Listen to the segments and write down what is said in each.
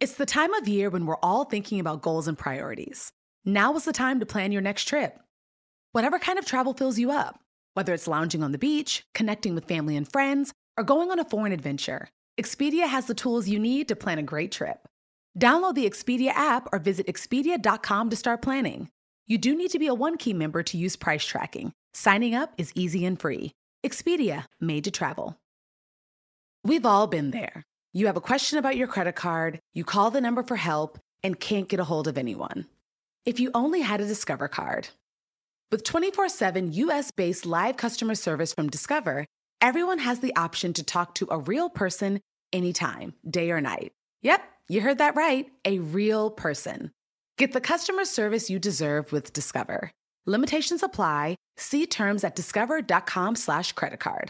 It's the time of year when we're all thinking about goals and priorities. Now is the time to plan your next trip. Whatever kind of travel fills you up, whether it's lounging on the beach, connecting with family and friends, or going on a foreign adventure, Expedia has the tools you need to plan a great trip. Download the Expedia app or visit Expedia.com to start planning. You do need to be a One-Key member to use price tracking. Signing up is easy and free. Expedia, made to travel. We've all been there. You have a question about your credit card, you call the number for help, and can't get a hold of anyone. If you only had a Discover card. With 24/7 US-based live customer service from Discover, everyone has the option to talk to a real person anytime, day or night. Yep, you heard that right, a real person. Get the customer service you deserve with Discover. Limitations apply. See terms at discover.com/creditcard.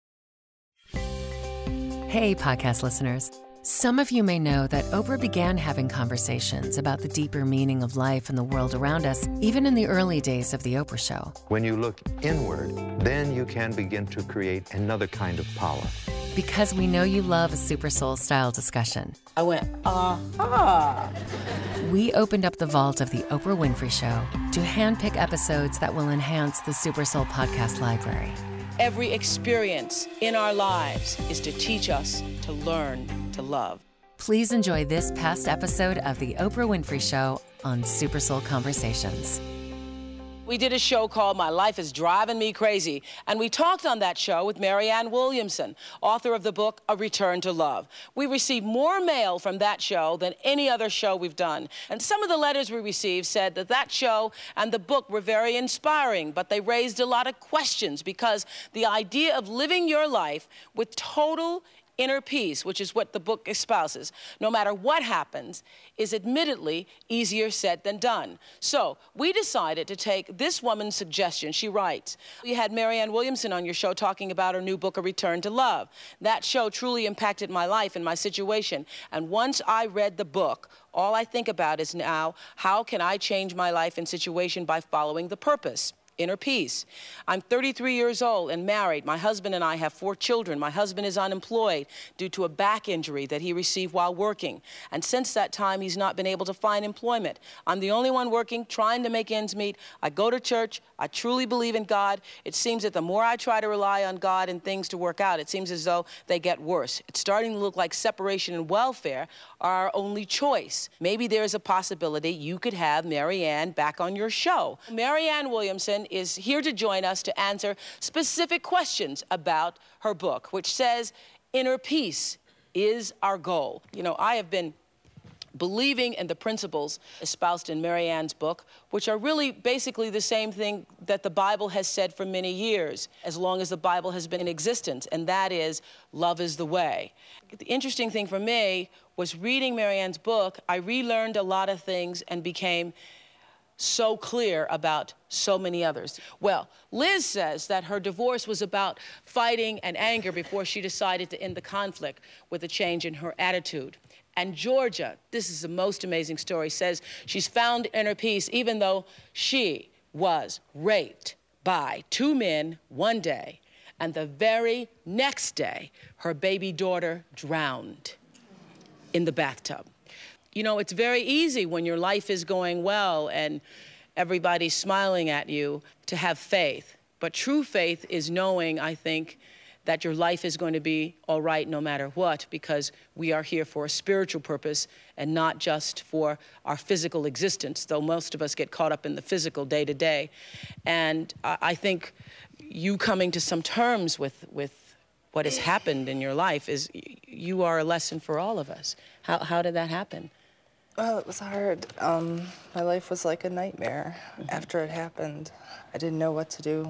Hey, podcast listeners. Some of you may know that Oprah began having conversations about the deeper meaning of life and the world around us, even in the early days of The Oprah Show. When you look inward, then you can begin to create another kind of power. Because we know you love a Super Soul style discussion. I went, aha. We opened up the vault of The Oprah Winfrey Show to handpick episodes that will enhance the Super Soul podcast library. Every experience in our lives is to teach us to learn to love. Please enjoy this past episode of The Oprah Winfrey Show on Super Soul Conversations. We did a show called My Life is Driving Me Crazy, and we talked on that show with Marianne Williamson, author of the book, A Return to Love. We received more mail from that show than any other show we've done. And some of the letters we received said that that show and the book were very inspiring, but they raised a lot of questions because the idea of living your life with total inner peace, which is what the book espouses, no matter what happens, is admittedly easier said than done. So we decided to take this woman's suggestion. She writes, "We had Marianne Williamson on your show talking about her new book, A Return to Love. That show truly impacted my life and my situation. And once I read the book, all I think about is now, how can I change my life and situation by following the purpose? Inner peace. I'm 33 years old and married. My husband and I have 4 children. My husband is unemployed due to a back injury that he received while working. And since that time, he's not been able to find employment. I'm the only one working, trying to make ends meet. I go to church. I truly believe in God. It seems that the more I try to rely on God and things to work out, it seems as though they get worse. It's starting to look like separation and welfare are our only choice. Maybe there's a possibility you could have Marianne back on your show." Marianne Williamson is here to join us to answer specific questions about her book, which says, inner peace is our goal. You know, I have been believing in the principles espoused in Marianne's book, which are really basically the same thing that the Bible has said for many years, as long as the Bible has been in existence, and that is, love is the way. The interesting thing for me was reading Marianne's book, I relearned a lot of things and became so clear about so many others. Well, Liz says that her divorce was about fighting and anger before she decided to end the conflict with a change in her attitude. And Georgia, this is the most amazing story, says she's found inner peace even though she was raped by 2 men one day, and the very next day, her baby daughter drowned in the bathtub. You know, it's very easy when your life is going well and everybody's smiling at you to have faith. But true faith is knowing, I think, that your life is going to be all right no matter what, because we are here for a spiritual purpose and not just for our physical existence, though most of us get caught up in the physical day to day. And I think you coming to some terms with what has happened in your life is, you are a lesson for all of us. How did that happen? Well, it was hard. My life was like a nightmare after it happened. I didn't know what to do.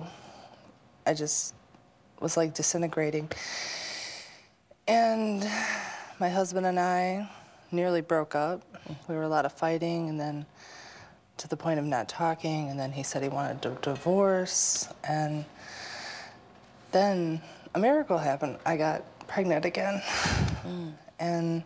I just was like disintegrating. And my husband and I nearly broke up. We were a lot of fighting, and then to the point of not talking, and then he said he wanted a divorce, and then a miracle happened. I got pregnant again. And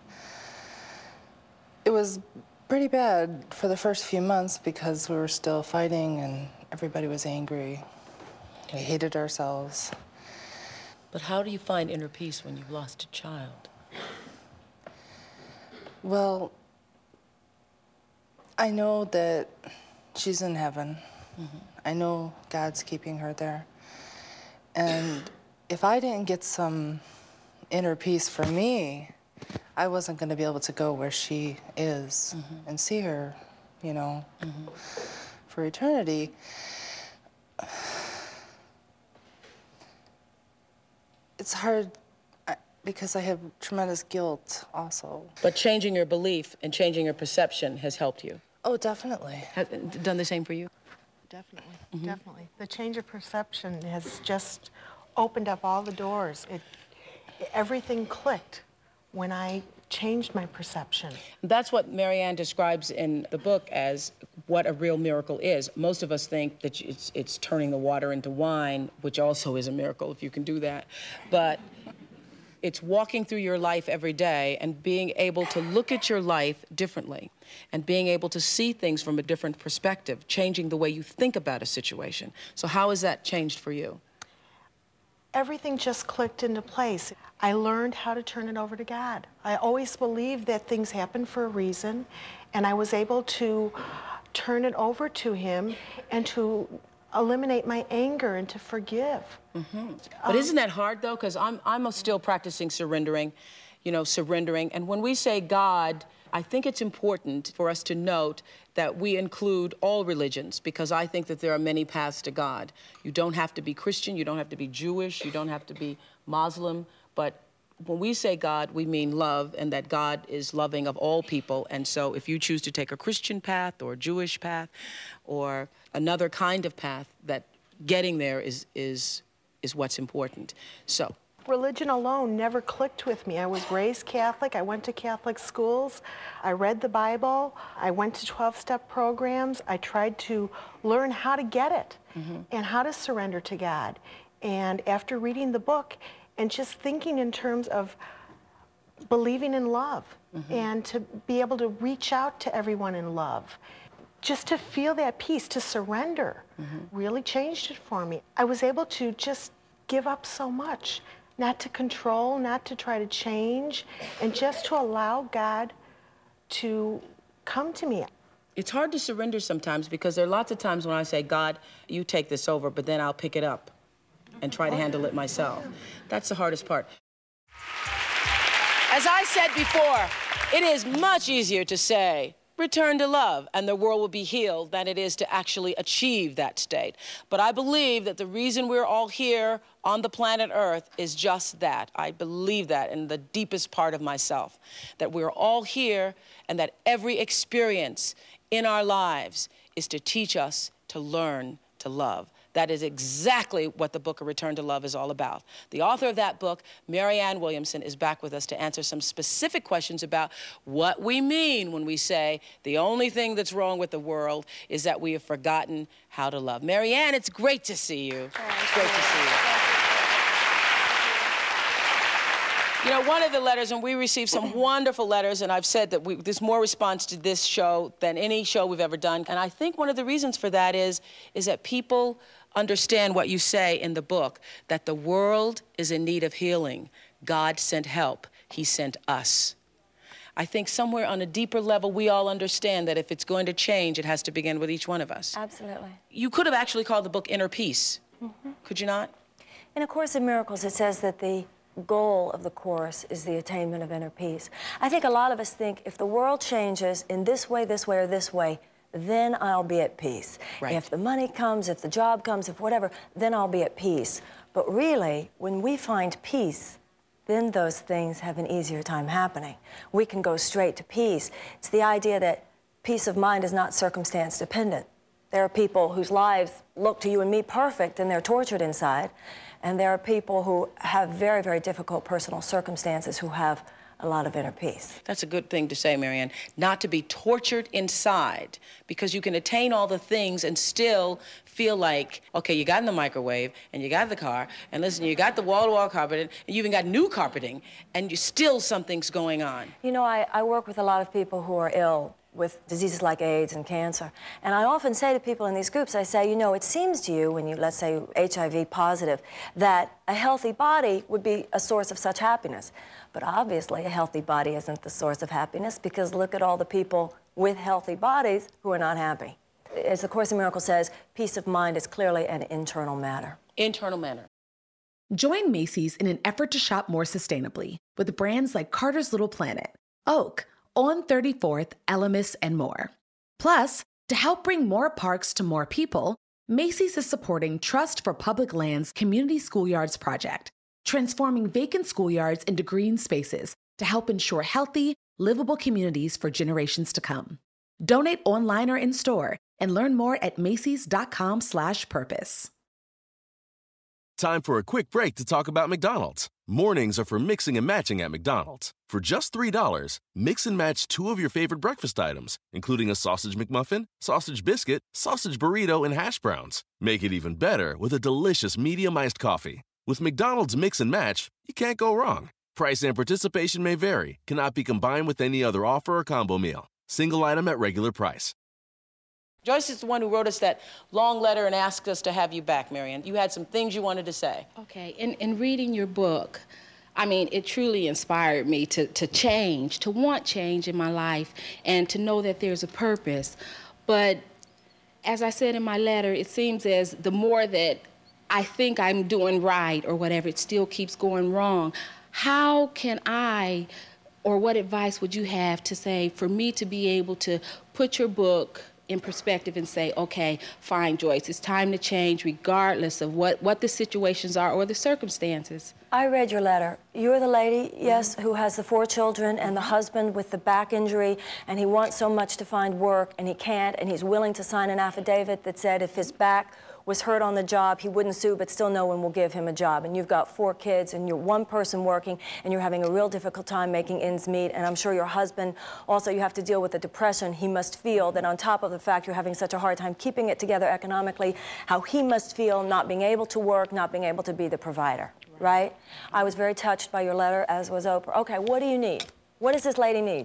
it was pretty bad for the first few months because we were still fighting and everybody was angry. We hated ourselves. But how do you find inner peace when you've lost a child? Well, I know that she's in heaven. I know God's keeping her there. And if I didn't get some inner peace for me, I wasn't going to be able to go where she is and see her, you know, for eternity. It's hard because I have tremendous guilt also. But changing your belief and changing your perception has helped you. Oh, definitely. Has done the same for you? Definitely, definitely. The change of perception has just opened up all the doors. Everything clicked when I changed my perception. That's what Marianne describes in the book as what a real miracle is. Most of us think that it's turning the water into wine, which also is a miracle if you can do that. But it's walking through your life every day and being able to look at your life differently and being able to see things from a different perspective, changing the way you think about a situation. So how has that changed for you? Everything just clicked into place. I learned how to turn it over to God. I always believed that things happen for a reason, and I was able to turn it over to Him and to eliminate my anger and to forgive. But isn't that hard, though? Because I'm still practicing surrendering, you know, surrendering. And when we say God, I think it's important for us to note that we include all religions, because I think that there are many paths to God. You don't have to be Christian, you don't have to be Jewish, you don't have to be Muslim, but when we say God, we mean love, and that God is loving of all people. And so if you choose to take a Christian path or a Jewish path or another kind of path, that getting there is what's important. So. Religion alone never clicked with me. I was raised Catholic. I went to Catholic schools. I read the Bible. I went to 12-step programs. I tried to learn how to get it and how to surrender to God. And after reading the book and just thinking in terms of believing in love and to be able to reach out to everyone in love, just to feel that peace, to surrender, really changed it for me. I was able to just give up so much. Not to control, not to try to change, and just to allow God to come to me. It's hard to surrender sometimes because there are lots of times when I say, God, you take this over, but then I'll pick it up and try to handle it myself. That's the hardest part. As I said before, it is much easier to say, return to love, and the world will be healed than it is to actually achieve that state. But I believe that the reason we're all here on the planet Earth is just that. I believe that in the deepest part of myself, that we're all here and that every experience in our lives is to teach us to learn to love. That is exactly what the book, A Return to Love, is all about. The author of that book, Marianne Williamson, is back with us to answer some specific questions about what we mean when we say the only thing that's wrong with the world is that we have forgotten how to love. Marianne, it's great to see you. It's great to see you. You know, one of the letters, and we received some wonderful letters, and I've said that there's more response to this show than any show we've ever done. And I think one of the reasons for that is that people understand what you say in the book, that the world is in need of healing. God sent help. He sent us. I think somewhere on a deeper level, we all understand that if it's going to change, it has to begin with each one of us. Absolutely. You could have actually called the book Inner Peace. Could you not? In A Course in Miracles, it says that the goal of the Course is the attainment of inner peace. I think a lot of us think if the world changes in this way, or this way, then I'll be at peace. Right. If the money comes, if the job comes, if whatever, then I'll be at peace. But really, when we find peace, then those things have an easier time happening. We can go straight to peace. It's the idea that peace of mind is not circumstance dependent. There are people whose lives look to you and me perfect and they're tortured inside. And there are people who have very, very difficult personal circumstances who have a lot of inner peace. That's a good thing to say, Marianne, not to be tortured inside, because you can attain all the things and still feel like, okay, you got in the microwave, and you got the car, and listen, you got the wall-to-wall carpeting, and you even got new carpeting, and something's going on. You know, I work with a lot of people who are ill with diseases like AIDS and cancer. And I often say to people in these groups, I say, you know, it seems to you, when you, let's say, HIV positive, that a healthy body would be a source of such happiness. But obviously, a healthy body isn't the source of happiness, because look at all the people with healthy bodies who are not happy. As the Course in Miracles says, peace of mind is clearly an internal matter. Internal matter. Join Macy's in an effort to shop more sustainably with brands like Carter's Little Planet, Oak, On 34th, Elemis, and more. Plus, to help bring more parks to more people, Macy's is supporting Trust for Public Lands Community Schoolyards Project, transforming vacant schoolyards into green spaces to help ensure healthy, livable communities for generations to come. Donate online or in-store and learn more at macys.com/purpose. Time for a quick break to talk about McDonald's. Mornings are for mixing and matching at McDonald's. For just $3, mix and match 2 of your favorite breakfast items, including a sausage McMuffin, sausage biscuit, sausage burrito, and hash browns. Make it even better with a delicious medium iced coffee. With McDonald's Mix and Match, you can't go wrong. Price and participation may vary. Cannot be combined with any other offer or combo meal. Single item at regular price. Joyce is the one who wrote us that long letter and asked us to have you back, Marian. You had some things you wanted to say. Okay, in reading your book, I mean, it truly inspired me to change, to want change in my life, and to know that there's a purpose. But as I said in my letter, it seems as the more that I think I'm doing right or whatever, it still keeps going wrong. How can I, or what advice would you have to say for me to be able to put your book in perspective and say, okay, fine, Joyce, it's time to change regardless of what the situations are or the circumstances? I read your letter. You're the lady, yes, who has the 4 children and the husband with the back injury, and he wants so much to find work, and he can't, and he's willing to sign an affidavit that said if his back was hurt on the job, he wouldn't sue, but still no one will give him a job. And you've got 4 kids, and you're one person working, and you're having a real difficult time making ends meet. And I'm sure your husband, also you have to deal with the depression. He must feel that on top of the fact you're having such a hard time keeping it together economically, how he must feel not being able to work, not being able to be the provider, right? I was very touched by your letter, as was Oprah. Okay, what do you need? What does this lady need?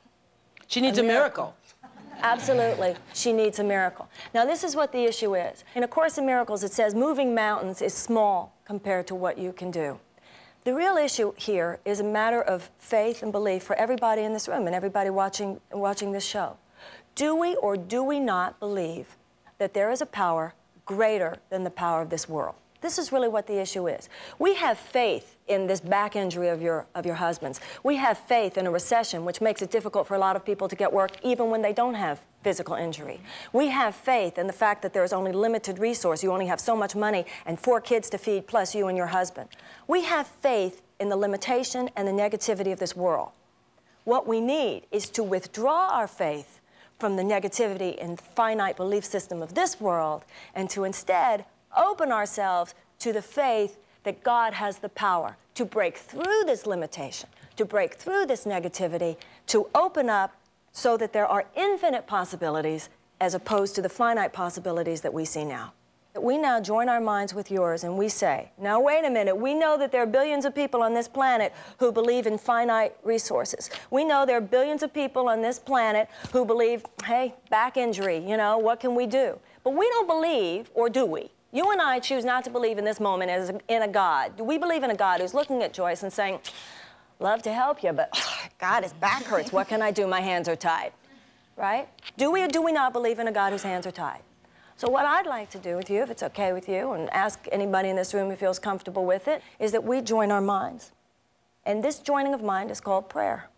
She needs a miracle. Absolutely, she needs a miracle. Now, this is what the issue is. In A Course in Miracles, it says moving mountains is small compared to what you can do. The real issue here is a matter of faith and belief for everybody in this room and everybody watching this show. Do we or do we not believe that there is a power greater than the power of this world? This is really what the issue is. We have faith in this back injury of your husband's. We have faith in a recession, which makes it difficult for a lot of people to get work even when they don't have physical injury. We have faith in the fact that there's only limited resource. You only have so much money and 4 kids to feed, plus you and your husband. We have faith in the limitation and the negativity of this world. What we need is to withdraw our faith from the negativity and finite belief system of this world and to instead open ourselves to the faith that God has the power to break through this limitation, to break through this negativity, to open up so that there are infinite possibilities as opposed to the finite possibilities that we see now. We now join our minds with yours and we say, now wait a minute, we know that there are billions of people on this planet who believe in finite resources. We know there are billions of people on this planet who believe, hey, back injury, you know, what can we do? But we don't believe, or do we? You and I choose not to believe in this moment in a God. Do we believe in a God who's looking at Joyce and saying, love to help you, but God, his back hurts. What can I do? My hands are tied, right? Do we or do we not believe in a God whose hands are tied? So what I'd like to do with you, if it's okay with you, and ask anybody in this room who feels comfortable with it, is that we join our minds. And this joining of mind is called prayer.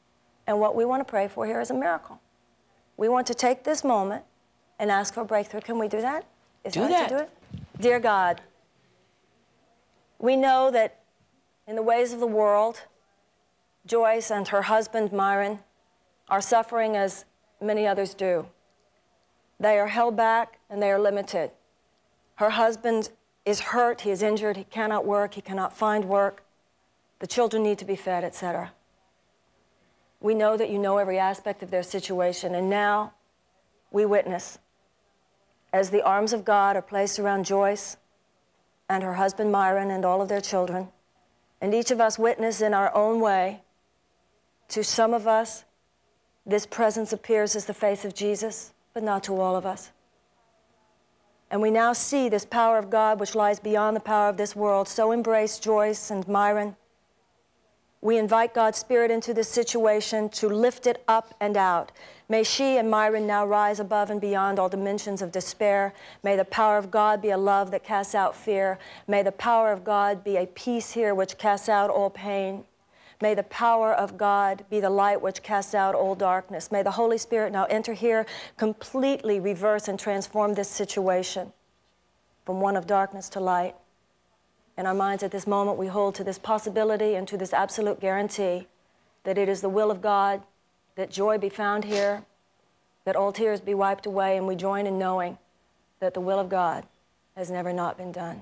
And what we want to pray for here is a miracle. We want to take this moment and ask for a breakthrough. Can we do that? Is do that. To do it? Dear God, we know that in the ways of the world, Joyce and her husband, Myron, are suffering as many others do. They are held back and they are limited. Her husband is hurt, he is injured, he cannot work, he cannot find work. The children need to be fed, etc. We know that you know every aspect of their situation, and now we witness as the arms of God are placed around Joyce and her husband Myron and all of their children, and each of us witness in our own way. To some of us, this presence appears as the face of Jesus, but not to all of us. And we now see this power of God, which lies beyond the power of this world, so embrace Joyce and Myron We invite God's Spirit into this situation to lift it up and out. May she and Myron now rise above and beyond all dimensions of despair. May the power of God be a love that casts out fear. May the power of God be a peace here which casts out all pain. May the power of God be the light which casts out all darkness. May the Holy Spirit now enter here, completely reverse and transform this situation from one of darkness to light. In our minds at this moment, we hold to this possibility and to this absolute guarantee that it is the will of God that joy be found here, that all tears be wiped away, and we join in knowing that the will of God has never not been done.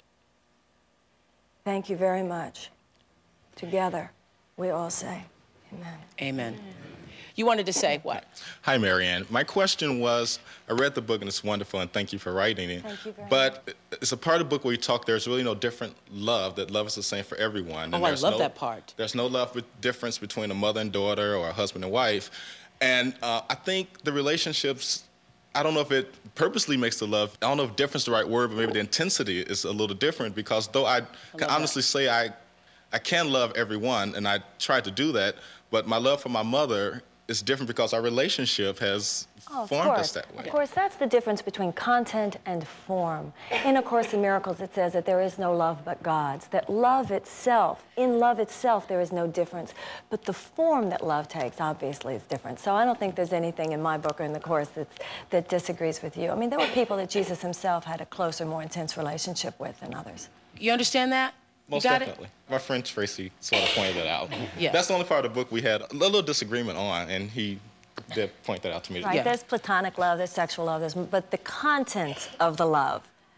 Thank you very much. Together, we all say, amen. Amen. You wanted to say what? Hi, Marianne. My question was, I read the book and it's wonderful, and thank you for writing it. Thank you very much. But it's a part of the book where you talk there's really no different love, that love is the same for everyone. Oh, I love that part. There's no love difference between a mother and daughter or a husband and wife. And I think the relationships, I don't know if it purposely makes the love, I don't know if difference is the right word, but maybe the intensity is a little different, because though I can honestly say I can love everyone, and I try to do that, but my love for my mother is different because our relationship has formed us that way. Of course, that's the difference between content and form. In A Course in Miracles, it says that there is no love but God's, that love itself, in love itself, there is no difference. But the form that love takes, obviously, is different. So I don't think there's anything in my book or in the Course that disagrees with you. I mean, there were people that Jesus himself had a closer, more intense relationship with than others. You understand that? Most definitely. My friend Tracy sort of pointed that out. Yes. That's the only part of the book we had a little disagreement on, and he did point that out to me. Right, there's platonic love, there's sexual love, but the content of the love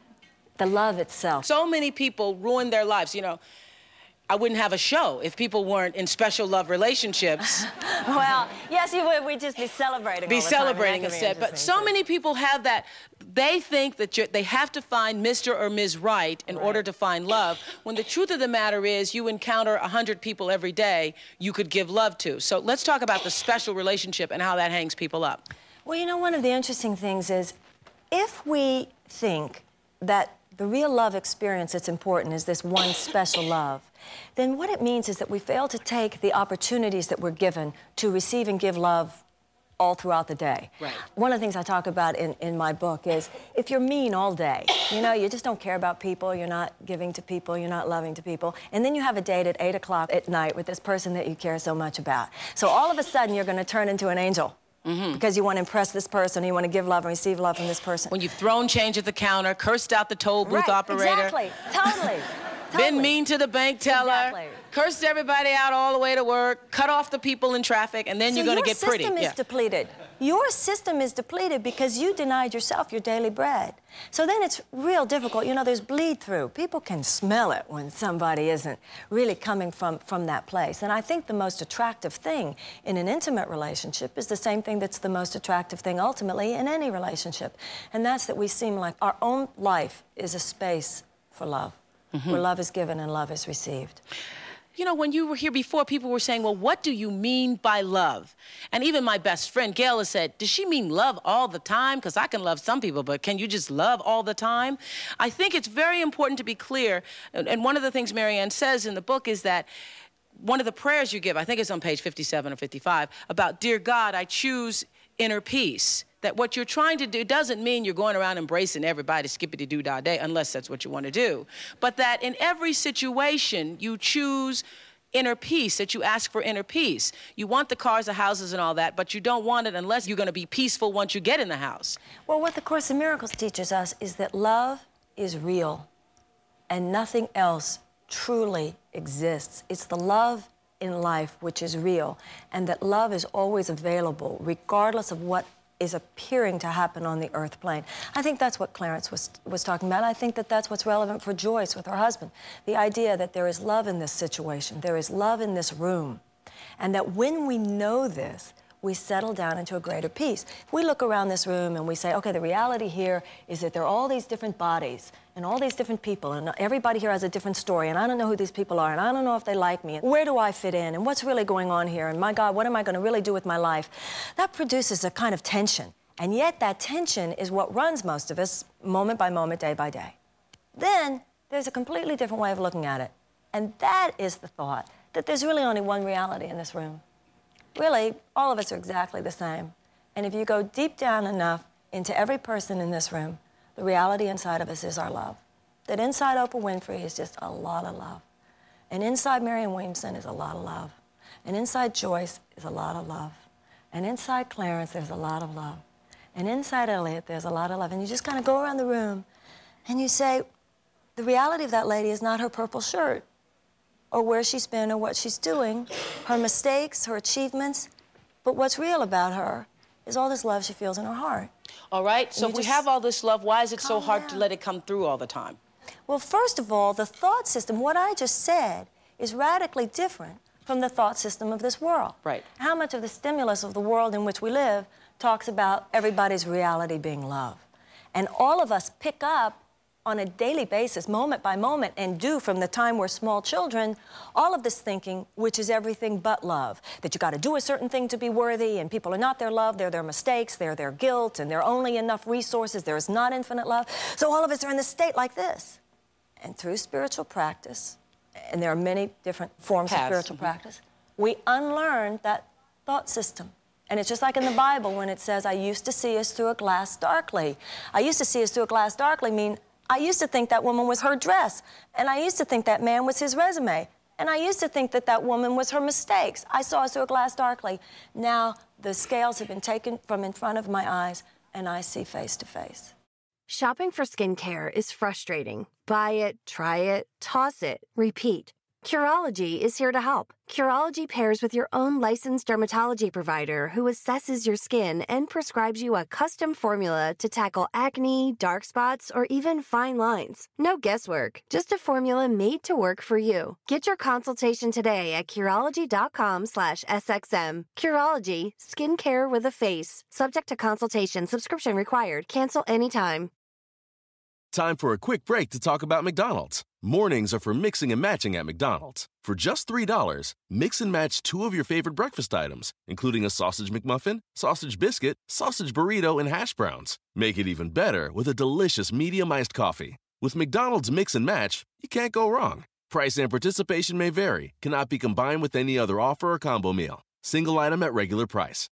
itself. So many people ruin their lives. You know, I wouldn't have a show if people weren't in special love relationships. Well, yes, you would. We'd just be celebrating. Be celebrating instead. But so many people have that. They think that they have to find Mr. or Ms. Right in order to find love, when the truth of the matter is you encounter 100 people every day you could give love to. So let's talk about the special relationship and how that hangs people up. Well, you know, one of the interesting things is if we think that the real love experience that's important is this one special love, then what it means is that we fail to take the opportunities that we're given to receive and give love all throughout the day. Right. One of the things I talk about in my book is if you're mean all day, you know, you just don't care about people, you're not giving to people, you're not loving to people, and then you have a date at 8 o'clock at night with this person that you care so much about. So all of a sudden you're going to turn into an angel. Because you want to impress this person, you want to give love and receive love from this person. When you've thrown change at the counter, cursed out the toll booth operator. Exactly, totally. Been mean to the bank teller, cursed everybody out all the way to work, cut off the people in traffic, and then you're going to get pretty. Your system is depleted. Your system is depleted because you denied yourself your daily bread. So then it's real difficult. You know, there's bleed through. People can smell it when somebody isn't really coming from that place. And I think the most attractive thing in an intimate relationship is the same thing that's the most attractive thing ultimately in any relationship. And that's that we seem like our own life is a space for love. Where love is given and love is received. You know, when you were here before, people were saying, well, what do you mean by love? And even my best friend, Gail, has said, does she mean love all the time? Because I can love some people, but can you just love all the time? I think it's very important to be clear. And one of the things Marianne says in the book is that one of the prayers you give, I think it's on page 57 or 55, about, dear God, I choose inner peace. That what you're trying to do doesn't mean you're going around embracing everybody skippity-doo-dah-day, unless that's what you want to do. But that in every situation, you choose inner peace, that you ask for inner peace. You want the cars, the houses, and all that, but you don't want it unless you're going to be peaceful once you get in the house. Well, what the Course in Miracles teaches us is that love is real, and nothing else truly exists. It's the love in life which is real, and that love is always available, regardless of what is appearing to happen on the earth plane. I think that's what Clarence was talking about. I think that that's what's relevant for Joyce with her husband. The idea that there is love in this situation, there is love in this room, and that when we know this, we settle down into a greater peace. If we look around this room and we say, okay, the reality here is that there are all these different bodies and all these different people, and everybody here has a different story, and I don't know who these people are, and I don't know if they like me, and where do I fit in, and what's really going on here, and my God, what am I going to really do with my life? That produces a kind of tension, and yet that tension is what runs most of us moment by moment, day by day. Then there's a completely different way of looking at it, and that is the thought that there's really only one reality in this room. Really, all of us are exactly the same. And if you go deep down enough into every person in this room, the reality inside of us is our love. That inside Oprah Winfrey is just a lot of love. And inside Marianne Williamson is a lot of love. And inside Joyce is a lot of love. And inside Clarence, there's a lot of love. And inside Elliot, there's a lot of love. And you just kind of go around the room and you say, the reality of that lady is not her purple shirt or where she's been or what she's doing, her mistakes, her achievements. But what's real about her is all this love she feels in her heart. All right, so if we have all this love, why is it so hard to let it come through all the time? Well, first of all, the thought system, what I just said, is radically different from the thought system of this world. Right. How much of the stimulus of the world in which we live talks about everybody's reality being love? And all of us pick up on a daily basis, moment by moment, and do from the time we're small children, all of this thinking, which is everything but love. That you got to do a certain thing to be worthy, and people are not their love, they're their mistakes, they're their guilt, and there are only enough resources, there is not infinite love. So all of us are in this state like this. And through spiritual practice, and there are many different forms of spiritual practice, we unlearn that thought system. And it's just like in the Bible when it says, I used to see us through a glass darkly. I used to see us through a glass darkly mean I used to think that woman was her dress, and I used to think that man was his resume, and I used to think that that woman was her mistakes. I saw us through a glass darkly. Now the scales have been taken from in front of my eyes, and I see face to face. Shopping for skincare is frustrating. Buy it, try it, toss it, repeat. Curology is here to help. Curology pairs with your own licensed dermatology provider who assesses your skin and prescribes you a custom formula to tackle acne, dark spots, or even fine lines. No guesswork, just a formula made to work for you. Get your consultation today at Curology.com/SXM. Curology, skincare with a face. Subject to consultation, subscription required. Cancel anytime. Time for a quick break to talk about McDonald's. Mornings are for mixing and matching at McDonald's. For just $3, mix and match 2 of your favorite breakfast items, including a sausage McMuffin, sausage biscuit, sausage burrito, and hash browns. Make it even better with a delicious medium iced coffee. With McDonald's Mix and Match, you can't go wrong. Price and participation may vary, cannot be combined with any other offer or combo meal. Single item at regular price.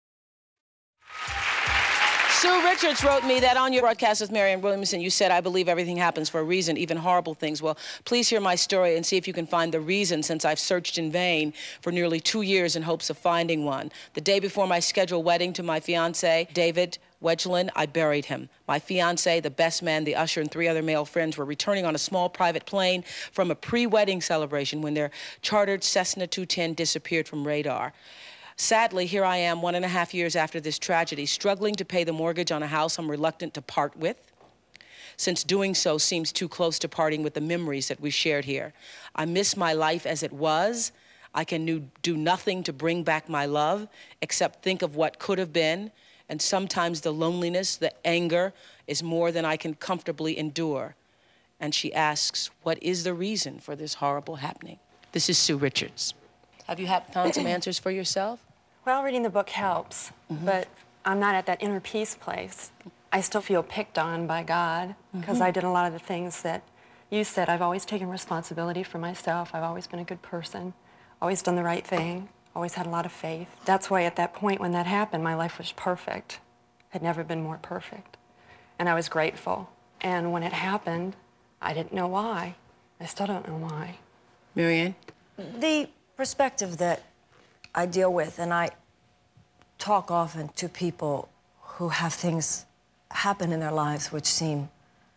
Sue Richards wrote me that on your broadcast with Marianne Williamson, you said, I believe everything happens for a reason, even horrible things. Well, please hear my story and see if you can find the reason, since I've searched in vain for nearly 2 years in hopes of finding one. The day before my scheduled wedding to my fiancé, David Wedgelin, I buried him. My fiancé, the best man, the usher, and 3 other male friends were returning on a small private plane from a pre-wedding celebration when their chartered Cessna 210 disappeared from radar. Sadly, here I am 1.5 years after this tragedy, struggling to pay the mortgage on a house I'm reluctant to part with, since doing so seems too close to parting with the memories that we shared here. I miss my life as it was. I can do nothing to bring back my love, except think of what could have been, and sometimes the loneliness, the anger, is more than I can comfortably endure. And she asks, what is the reason for this horrible happening? This is Sue Richards. Have you found some answers for yourself? Well, reading the book helps, but I'm not at that inner peace place. I still feel picked on by God because I did a lot of the things that you said. I've always taken responsibility for myself. I've always been a good person, always done the right thing, always had a lot of faith. That's why at that point when that happened, my life was perfect. Had never been more perfect. And I was grateful. And when it happened, I didn't know why. I still don't know why. Marianne? The perspective that I deal with, and I talk often to people who have things happen in their lives which seem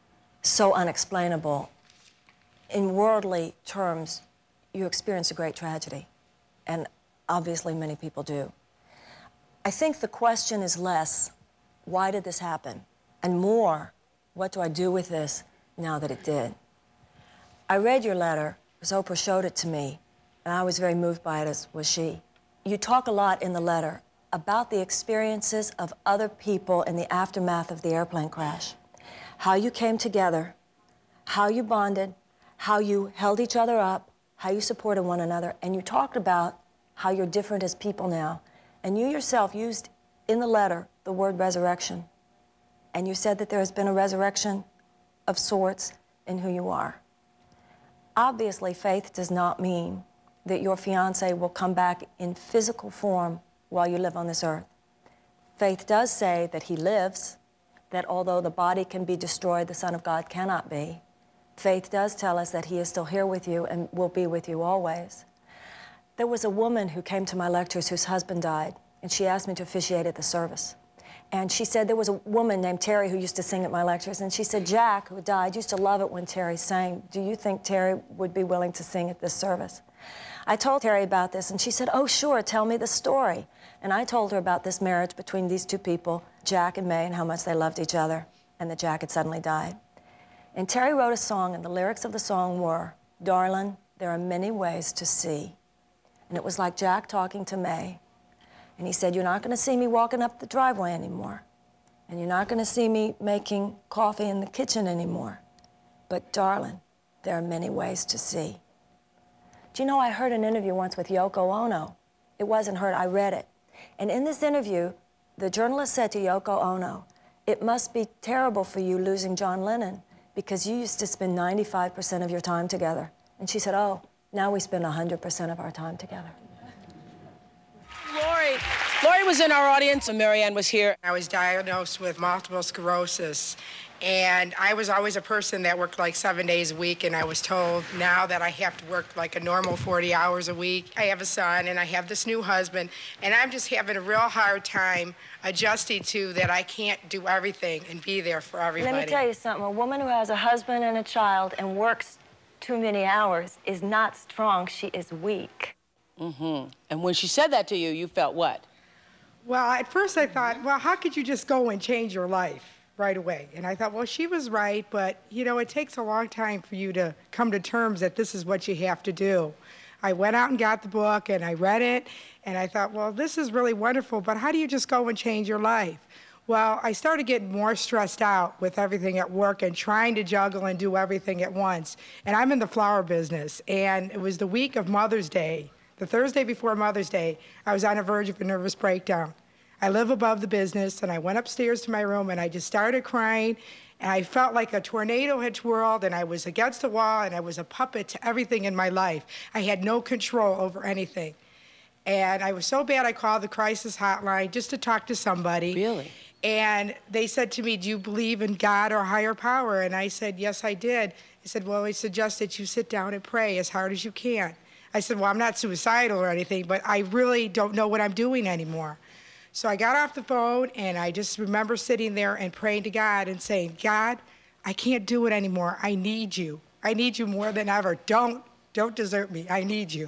so unexplainable. In worldly terms, you experience a great tragedy, and obviously many people do. I think the question is less, why did this happen? And more, what do I do with this now that it did? I read your letter, because Oprah showed it to me, and I was very moved by it, as was she. You talk a lot in the letter about the experiences of other people in the aftermath of the airplane crash. How you came together, how you bonded, how you held each other up, how you supported one another, and you talked about how you're different as people now. And you yourself used in the letter the word resurrection. And you said that there has been a resurrection of sorts in who you are. Obviously, faith does not mean that your fiancé will come back in physical form while you live on this earth. Faith does say that he lives, that although the body can be destroyed, the Son of God cannot be. Faith does tell us that he is still here with you and will be with you always. There was a woman who came to my lectures whose husband died, and she asked me to officiate at the service. And she said there was a woman named Terry who used to sing at my lectures, and she said Jack, who died, used to love it when Terry sang. Do you think Terry would be willing to sing at this service? I told Terry about this, and she said, oh, sure, tell me the story. And I told her about this marriage between these two people, Jack and May, and how much they loved each other, and that Jack had suddenly died. And Terry wrote a song, and the lyrics of the song were, darling, there are many ways to see. And it was like Jack talking to May. And he said, you're not going to see me walking up the driveway anymore. And you're not going to see me making coffee in the kitchen anymore. But darling, there are many ways to see. Do you know, I heard an interview once with Yoko Ono. It wasn't heard, I read it. And in this interview, the journalist said to Yoko Ono, it must be terrible for you losing John Lennon because you used to spend 95% of your time together. And she said, oh, now we spend 100% of our time together. Lori was in our audience when Marianne was here. I was diagnosed with multiple sclerosis, and I was always a person that worked like 7 days a week, and I was told now that I have to work like a normal 40 hours a week. I have a son, and I have this new husband, and I'm just having a real hard time adjusting to that I can't do everything and be there for everybody. Let me tell you something. A woman who has a husband and a child and works too many hours is not strong. She is weak. Mm-hmm. And when she said that to you, you felt what? Well, at first I thought, well, how could you just go and change your life right away? And I thought, well, she was right, but, you know, it takes a long time for you to come to terms that this is what you have to do. I went out and got the book, and I read it, and I thought, well, this is really wonderful, but how do you just go and change your life? Well, I started getting more stressed out with everything at work and trying to juggle and do everything at once. And I'm in the flower business, and it was the week of Mother's Day. The Thursday before Mother's Day, I was on the verge of a nervous breakdown. I live above the business, and I went upstairs to my room, and I just started crying, and I felt like a tornado had twirled, and I was against the wall, and I was a puppet to everything in my life. I had no control over anything. And I was so bad, I called the crisis hotline just to talk to somebody. Really? And they said to me, do you believe in God or higher power? And I said, yes, I did. They said, well, we suggest that you sit down and pray as hard as you can. I said, well, I'm not suicidal or anything, but I really don't know what I'm doing anymore. So I got off the phone, and I just remember sitting there and praying to God and saying, God, I can't do it anymore. I need you. I need you more than ever. Don't desert me. I need you.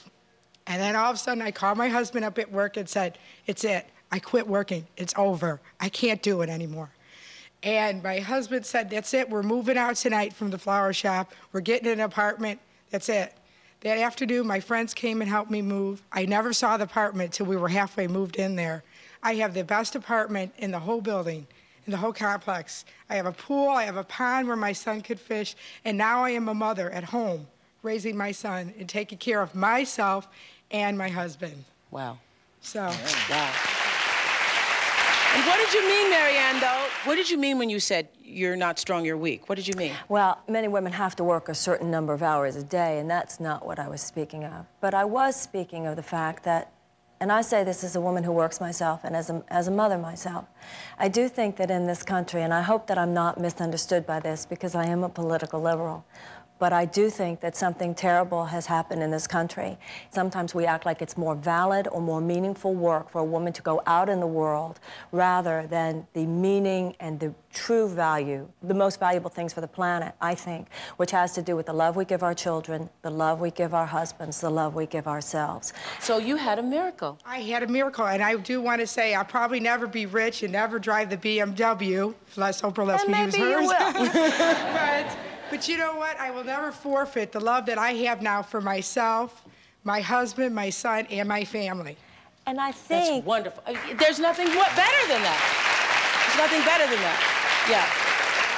And then all of a sudden, I called my husband up at work and said, it's it. I quit working. It's over. I can't do it anymore. And my husband said, that's it. We're moving out tonight from the flower shop. We're getting an apartment. That's it. That afternoon, my friends came and helped me move. I never saw the apartment till we were halfway moved in there. I have the best apartment in the whole building, in the whole complex. I have a pool, I have a pond where my son could fish, and now I am a mother at home, raising my son and taking care of myself and my husband. Wow. So. Wow. And what did you mean, Marianne, though? What did you mean when you said you're not strong, you're weak? What did you mean? Well, many women have to work a certain number of hours a day, and that's not what I was speaking of. But I was speaking of the fact that, and I say this as a woman who works myself and as a mother myself, I do think that in this country, and I hope that I'm not misunderstood by this because I am a political liberal, but I do think that something terrible has happened in this country. Sometimes we act like it's more valid or more meaningful work for a woman to go out in the world rather than the meaning and the true value, the most valuable things for the planet, I think, which has to do with the love we give our children, the love we give our husbands, the love we give ourselves. So you had a miracle. I had a miracle, and I do want to say I'll probably never be rich and never drive the BMW, unless Oprah lets me use hers. Maybe you will. But you know what? I will never forfeit the love that I have now for myself, my husband, my son, and my family. And I think... That's wonderful. There's nothing better than that. There's nothing better than that. Yeah.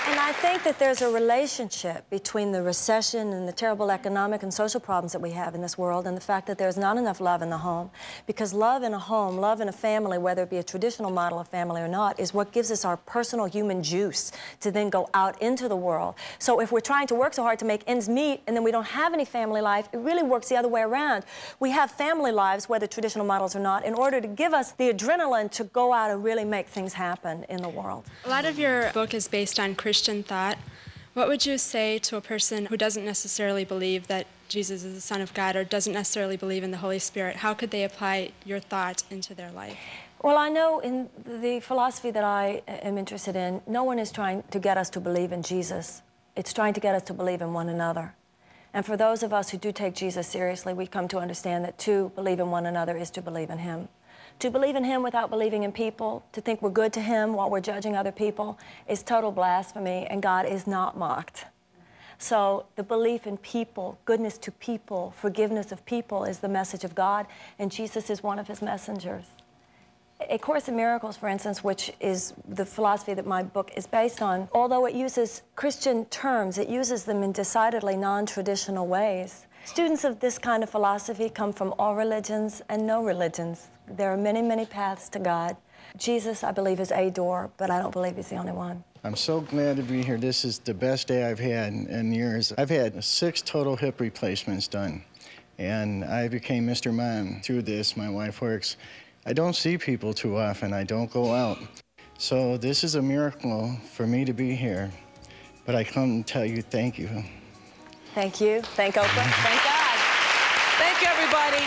And I think that there's a relationship between the recession and the terrible economic and social problems that we have in this world and the fact that there's not enough love in the home. Because love in a home, love in a family, whether it be a traditional model of family or not, is what gives us our personal human juice to then go out into the world. So if we're trying to work so hard to make ends meet and then we don't have any family life, it really works the other way around. We have family lives, whether traditional models or not, in order to give us the adrenaline to go out and really make things happen in the world. A lot of your book is based on Christian thought. What would you say to a person who doesn't necessarily believe that Jesus is the Son of God or doesn't necessarily believe in the Holy Spirit? How could they apply your thoughts into their life? Well, I know in the philosophy that I am interested in, no one is trying to get us to believe in Jesus. It's trying to get us to believe in one another. And for those of us who do take Jesus seriously, we come to understand that to believe in one another is to believe in Him. To believe in Him without believing in people, to think we're good to Him while we're judging other people, is total blasphemy, and God is not mocked. So the belief in people, goodness to people, forgiveness of people is the message of God, and Jesus is one of His messengers. A Course in Miracles, for instance, which is the philosophy that my book is based on, although it uses Christian terms, it uses them in decidedly non-traditional ways. Students of this kind of philosophy come from all religions and no religions. There are many, many paths to God. Jesus, I believe, is a door, but I don't believe He's the only one. I'm so glad to be here. This is the best day I've had in years. I've had 6 total hip replacements done, and I became Mr. Mom through this. My wife works. I don't see people too often. I don't go out. So this is a miracle for me to be here, but I come to tell you thank you. Thank you. Thank Oprah. Thank God. Thank you, everybody.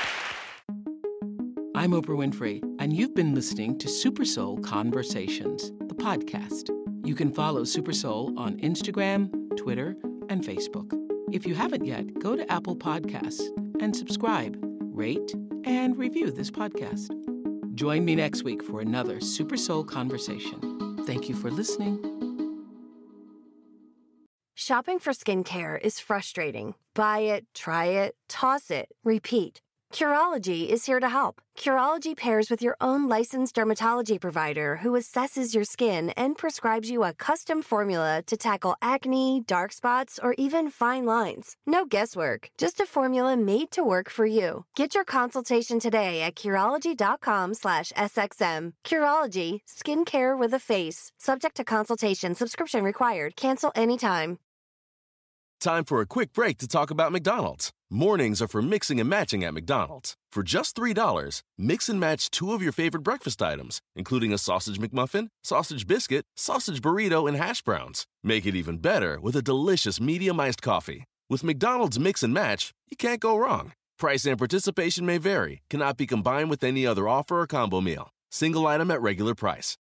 I'm Oprah Winfrey, and you've been listening to Super Soul Conversations, the podcast. You can follow Super Soul on Instagram, Twitter, and Facebook. If you haven't yet, go to Apple Podcasts and subscribe, rate, and review this podcast. Join me next week for another Super Soul Conversation. Thank you for listening. Shopping for skincare is frustrating. Buy it, try it, toss it, repeat. Curology is here to help. Curology pairs with your own licensed dermatology provider who assesses your skin and prescribes you a custom formula to tackle acne, dark spots, or even fine lines. No guesswork, just a formula made to work for you. Get your consultation today at Curology.com/SXM. Curology, skincare with a face. Subject to consultation, subscription required. Cancel anytime. Time for a quick break to talk about McDonald's. Mornings are for mixing and matching at McDonald's. For just $3, mix and match 2 of your favorite breakfast items, including a sausage McMuffin, sausage biscuit, sausage burrito, and hash browns. Make it even better with a delicious medium iced coffee. With McDonald's Mix and Match, you can't go wrong. Price and participation may vary, cannot be combined with any other offer or combo meal. Single item at regular price.